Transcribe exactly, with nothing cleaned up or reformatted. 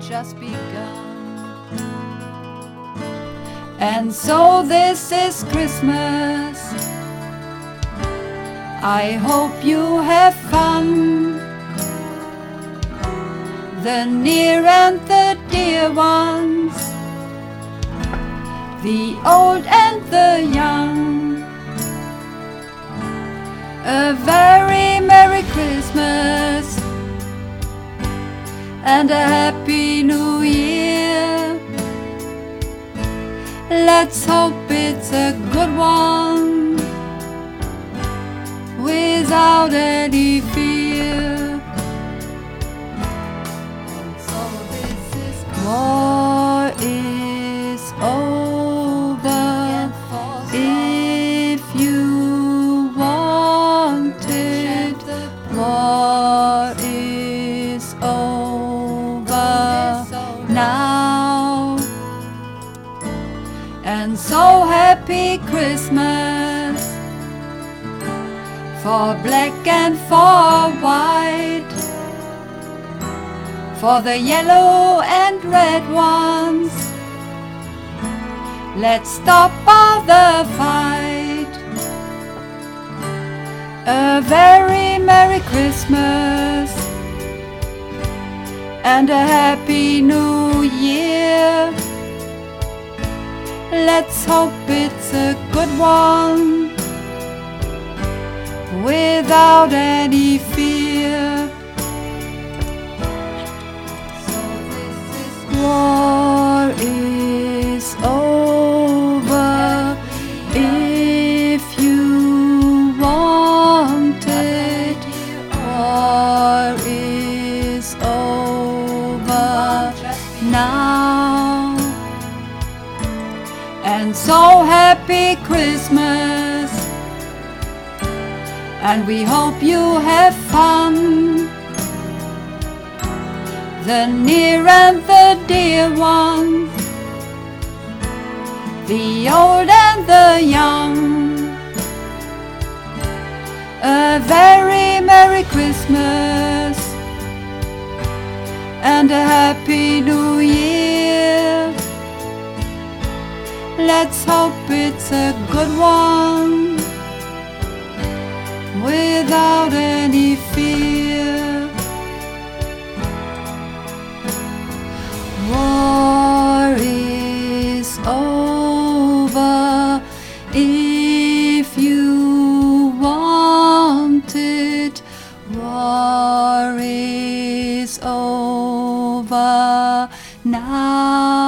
just begun. And so this is Christmas. I hope you have fun. The near and the dear ones, the old and the young. A very Merry Christmas and a Happy New Year. Let's hope it's a good one without any fear. So this is war is over. If you want it, war is over now. And so happy Christmas for black and for white, for the yellow and red ones. Let's stop all the fight. A very Merry Christmas and a Happy New Year. Let's hope it's a good one without any fear. War is over. If you want it, war is over now. And so happy Christmas, and we hope you have fun. The near and the dear ones, the old and the young. A very Merry Christmas and a Happy New Year. Let's hope it's a good one without any fear. War is over. If you want it, war is over now.